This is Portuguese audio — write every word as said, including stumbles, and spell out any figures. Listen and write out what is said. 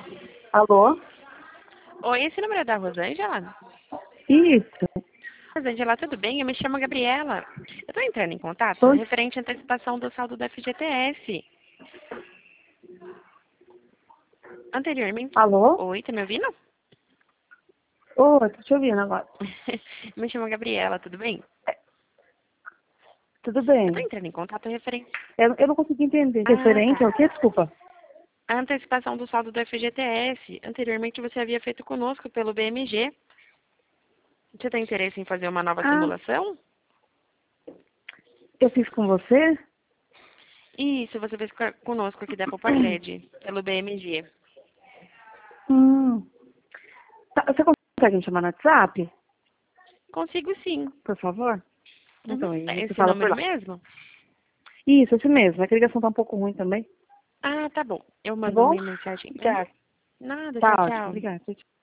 Alô? Oi, esse número é da Rosângela? Isso. Rosângela, tudo bem? Eu me chamo Gabriela. Eu estou entrando em contato Oi. referente à antecipação do saldo do F G T S. Anteriormente... Alô? Oi, tá me ouvindo? Oi, tô te ouvindo agora. Eu me chamo Gabriela, tudo bem? Tudo Eu estou bem? entrando em contato referente... Eu, eu não consegui entender. Ah, Referente ao tá. quê? Desculpa. A antecipação do saldo do F G T S. Anteriormente você havia feito conosco pelo B M G. Você tem interesse em fazer uma nova Ah, simulação? eu fiz com você? Isso, você fez co- conosco aqui da Popacred, pelo B M G. Hum. Tá, você consegue me chamar no WhatsApp, Consigo sim. por favor? Uhum. Então, aí É você esse fala por número lá. mesmo? Isso, esse mesmo. É que a ligação tá um pouco ruim também. Ah, tá bom. Eu Tá mando bom? uma mensagem. Uhum. Obrigada. Nada, Tá tchau, ótimo. tchau. Obrigada.